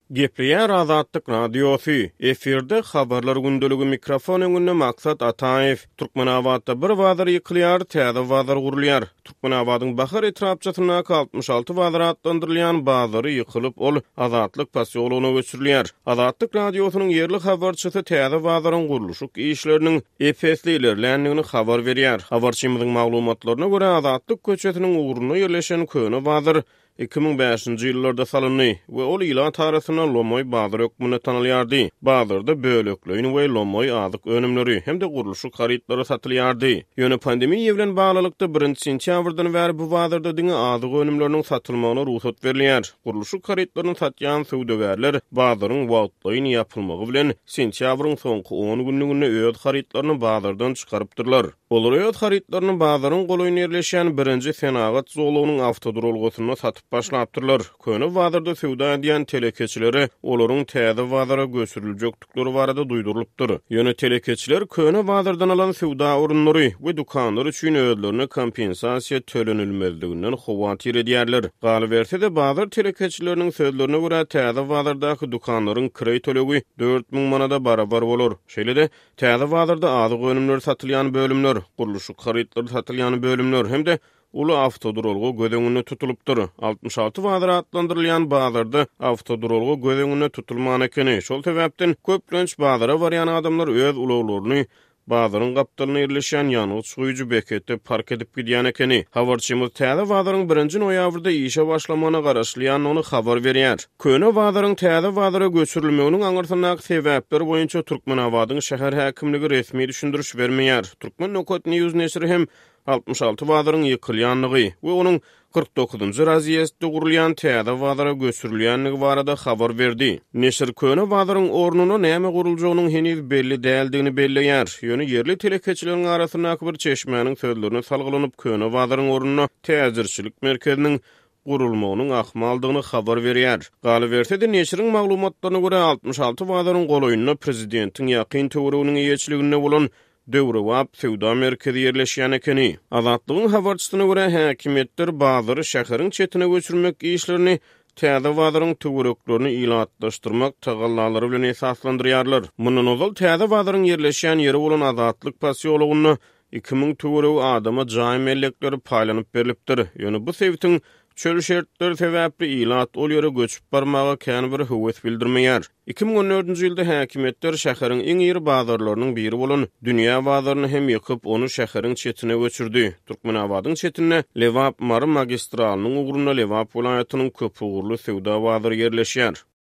Gepleýär Azatlyk radiosu. Eferde habarlar gündölügi mikrofon öňünde maksat Ataev. Türkmenawatda bir wazir ýykylýar, täze wazir gurulýar. Türkmenawadyň Bahar etrapçysyna 66 wazir atlandyrylýan bazary ýykylyp ol Azatlyk pasyolugyna göçürilýär. Azatlyk radiosynyň ýerli habarçysy täze wazyryň gurulşyk işleriniň efeslilerlendigini habar berýär. Habarçymyzyň maglumatlaryna görä Azatlyk köçetiniň uğruna ýerleşen köne wazir 2005-nji ýyllarda salyndy we ol ýyla tarasyna Lomoy Bazyr hökmüne tanylýardy. Bazyrda bölekleýin we Lomoy azyk önümleri hem de gurulşyk harytlary satylýardy. Ýöne pandemiýa bilen baglykda 1-nji sentýabrdan bäri bu bazyrda diňe azyk önümleriniň satylmagyna ruhsat berilýär. Gurulşyk harytlaryny satýan söwdegärler bazyryň wagtlaryny ýapylmagy bilen sentýabryň soňky 10 günlügine öýet harytlaryny bazyrdan çykarypdyrlar. Olar öýet harytlaryny bazyryň golaýyna ýerleşen 1-nji Fenagat zolugynyň awtodurolgusyna satyp başlapdyrlar. Köne wazirde söwda edýän telekeçilere olaryň täze wazyra göçüriljekdikleri barada duýdurylypdyr. Ýöne telekeçiler köne wazirdan alan söwda urunlary we dukanlary üçin özlerine kompensasiýa tölenilmezliginden howatyr edýärler. Galy berse de bazar telekeçileriniň sözlerine görä täze wazirdaky dukanlaryň kirey tölegi 4000 manada barabar bolar. Şeýle-de täze wazirda azyk önümler satylýan bölümler, gurulşyk harytlary satylýan bölümler hem de ulu awtodurolgu gödeňine tutulupdyr. 66 wazir atlandyrylýan bazarda awtodurolgu gödeňine tutulman ekeni. Şol sebäpden köplenç bazara barýan adamlar öz ulaglaryny bazyryň gapdalyna ýerleşen ýanygy suýuju beketde park edip gidýän ekeni. Habarçymyz täze wazyryň 1-nji noýabrda işe başlamagyna garaşlyan ony habar berýär. Köne wazyryň täze wazyra göçürilmeginiň aňyrsynaky sebäpleri boýunça Türkmenawadyň şäher häkimligi resmi düşündiriş bermeýär. Türkmen Nokat News nesri hem 66 wazyryň ýykylýanlygy we onuň 49-njy raziýetde gurulýan täze wazyra göçürilýänligi barada habar berdi. Nesir köne wazyryň ornuny näme guruljagynyň heniz belli däldigini belleýär. Ýöne ýerli telekeçileriň arasyna bir çeşmäniň sözlerine salgylanyp köne wazyryň ornuny täzirçilik merkeziniň gurulmagynyň ahmaldygyny habar berýär. Galy berse-de neşiriň maglumatlaryna görä 66 wazyryň golaýyna prezidentiň ýakyn töwereginiň ýetçiligine bolan Döwrewap söwda merkezi ýerleşýän ekeni. Azatlygyň habarçysyna görä häkimetler bazary şäheriň çetine göçürmek işlerini täze wazyryň töwereklerini ilatlaşdyrmak tagallalary bilen esaslandyrýarlar. Mundan ozal täze wazyryň ýerleşýän ýeri bolan Azatlyk pasyolugyny 2000 töwerek adama jaý mellekleri paýlanyp berilipdir. Ýöne bu sebäpden çöl şertleri sebäpli ilat ol ýere göçüp barmaga kän bir höwes bildirmeýär. 2014-nji ýylda häkimetler şäheriň iň ýeri bazarlarynyň biri bolan Dünýä bazaryny hem ýykyp onu şäheriň çetine göçürdi. Türkmenawadyň çetine Lewap Mary magistralnyň ugruna Lewap vilayatynyň köp ugurly söwda bazyry ýerleşýär.